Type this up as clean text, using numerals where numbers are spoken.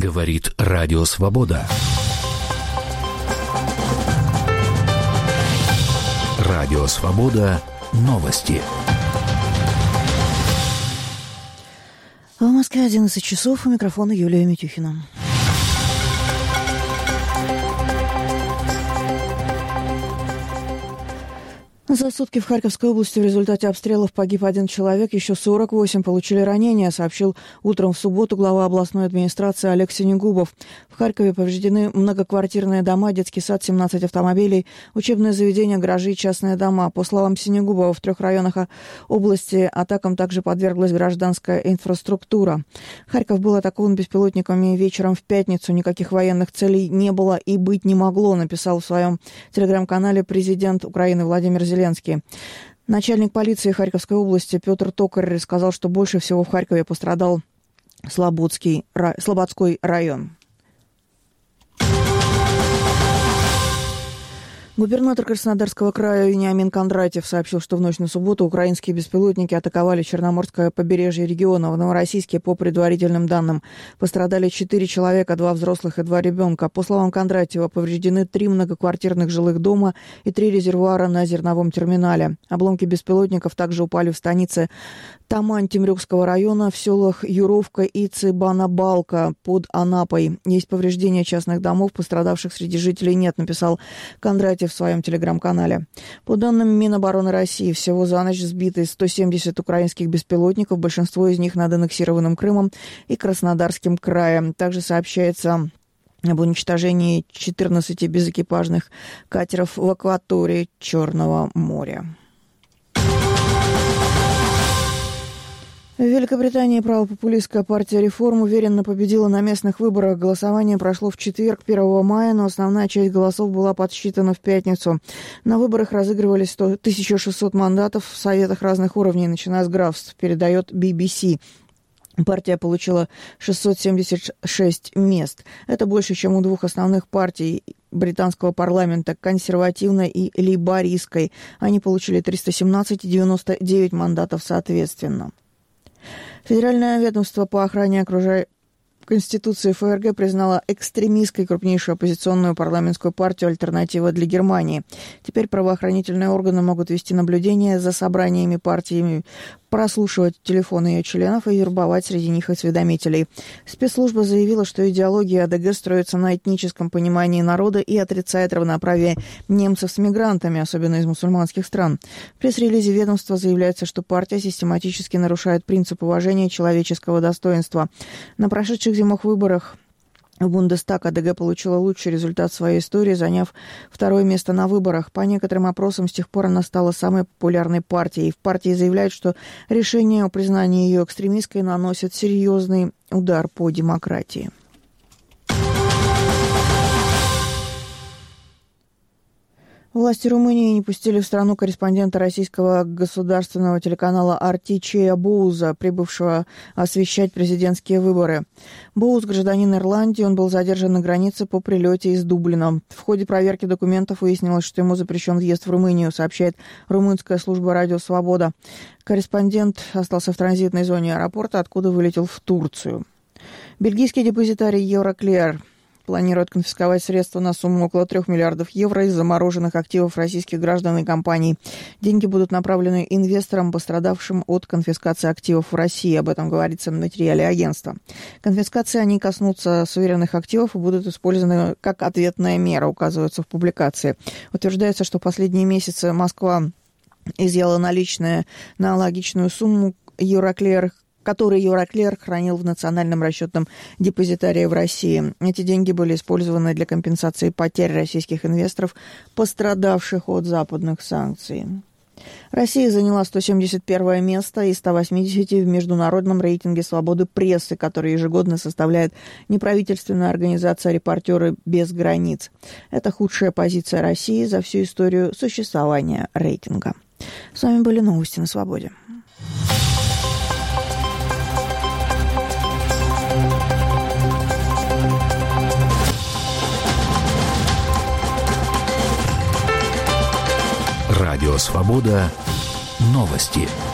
Говорит Радио Свобода. Радио Свобода. Новости. В Москве 11 часов. У микрофона Юлия Митюхина. За сутки в Харьковской области в результате обстрелов погиб 1 человек, еще 48 получили ранения, сообщил утром в субботу глава областной администрации Олег Синегубов. В Харькове повреждены многоквартирные дома, детский сад, 17 автомобилей, учебные заведения, гаражи и частные дома. По словам Синегубова, в 3 районах области атакам также подверглась гражданская инфраструктура. Харьков был атакован беспилотниками вечером в пятницу. Никаких военных целей не было и быть не могло, написал в своем телеграм-канале президент Украины Владимир Зеленский. Начальник полиции Харьковской области Петр Токарь сказал, что больше всего в Харькове пострадал Слободской район. Губернатор Краснодарского края Вениамин Кондратьев сообщил, что в ночь на субботу украинские беспилотники атаковали Черноморское побережье региона. В Новороссийске, по предварительным данным, пострадали 4 человека, 2 взрослых и 2 ребенка. По словам Кондратьева, повреждены 3 многоквартирных жилых дома и 3 резервуара на зерновом терминале. Обломки беспилотников также упали в станице Тамань Темрюкского района, в селах Юровка и Цыбана-Балка под Анапой. Есть повреждения частных домов, пострадавших среди жителей нет, написал Кондратьев в своем телеграм-канале. По данным Минобороны России, всего за ночь сбиты 170 украинских беспилотников, большинство из них над аннексированным Крымом и Краснодарским краем. Также сообщается об уничтожении 14 безэкипажных катеров в акватории Черного моря. В Великобритании правопопулистская партия «Реформ» уверенно победила на местных выборах. Голосование прошло в четверг, 1 мая, но основная часть голосов была подсчитана в пятницу. На выборах разыгрывались 1600 мандатов в советах разных уровней, начиная с графств, передает BBC. Партия получила 676 мест. Это больше, чем у 2 основных партий британского парламента, консервативной и лейбористской. Они получили 317 и 99 мандатов соответственно. Федеральное ведомство по охране окружающей Конституции ФРГ признала экстремистской крупнейшую оппозиционную парламентскую партию «Альтернатива для Германии». Теперь правоохранительные органы могут вести наблюдение за собраниями партиями, прослушивать телефоны ее членов и вербовать среди них осведомителей. Спецслужба заявила, что идеология АДГ строится на этническом понимании народа и отрицает равноправие немцев с мигрантами, особенно из мусульманских стран. В пресс-релизе ведомства заявляется, что партия систематически нарушает принцип уважения человеческого достоинства. На прошедших зимних выборах в Бундестаг АДГ получила лучший результат в своей истории, заняв 2 место на выборах. По некоторым опросам, с тех пор она стала самой популярной партией. В партии заявляют, что решение о признании ее экстремистской наносит серьезный удар по демократии. Власти Румынии не пустили в страну корреспондента российского государственного телеканала RT Чея Боуза, прибывшего освещать президентские выборы. Боуз – гражданин Ирландии, он был задержан на границе по прилете из Дублина. В ходе проверки документов выяснилось, что ему запрещен въезд в Румынию, сообщает румынская служба «Радио Свобода». Корреспондент остался в транзитной зоне аэропорта, откуда вылетел в Турцию. Бельгийский депозитарий Euroclear планирует конфисковать средства на сумму около 3 миллиардов евро из замороженных активов российских граждан и компаний. Деньги будут направлены инвесторам, пострадавшим от конфискации активов в России. Об этом говорится в материале агентства. Конфискации они коснутся суверенных активов и будут использованы как ответная мера, указывается в публикации. Утверждается, что в последние месяцы Москва изъяла наличные на аналогичную сумму который Euroclear хранил в национальном расчетном депозитарии в России. Эти деньги были использованы для компенсации потерь российских инвесторов, пострадавших от западных санкций. Россия заняла 171 место из 180 в международном рейтинге свободы прессы, который ежегодно составляет неправительственная организация «Репортеры без границ». Это худшая позиция России за всю историю существования рейтинга. С вами были новости на Свободе. Радио Свобода. Новости.